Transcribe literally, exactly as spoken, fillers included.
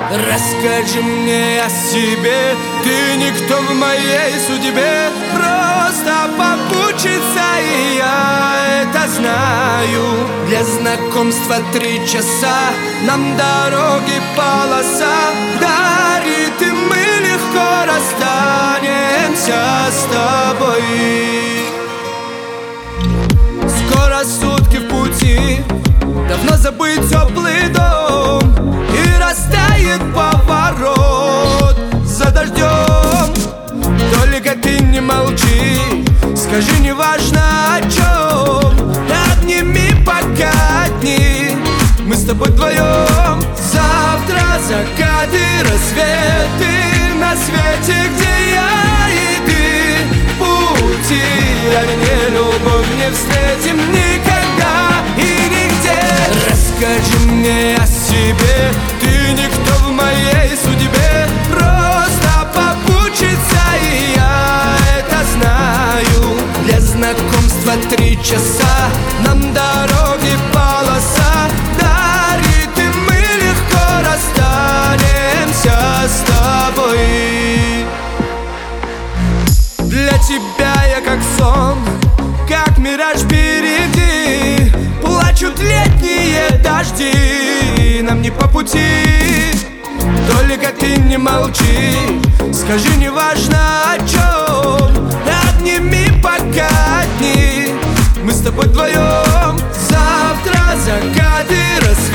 Расскажи мне о себе, ты никто в моей судьбе. Просто попутчица, и я это знаю. Для знакомства три часа, нам дороги полоса дарит, и мы легко расстанемся с тобой. Скоро сутки в пути, давно забыть теплый дом, и растает поворот за дождем. Только ты не молчи, скажи, неважно о чем, обними пока дни, мы с тобой вдвоем. Завтра закаты, рассветы на свете, где я и ты в пути. Ранее любовь не встретим никогда и нигде. Расскажи мне о себе, ты никто в моей судьбе. Просто попутчица, и я это знаю. Для знакомства три часа, нам дороги полоса дарит, и мы легко расстанемся с тобой. Для тебя я как сон, как мираж впереди. Плачут летние дожди, нам не по пути. Только ты не молчи, скажи, неважно о чем, обними пока дни, мы с тобой вдвоем. Завтра закаты, рассветы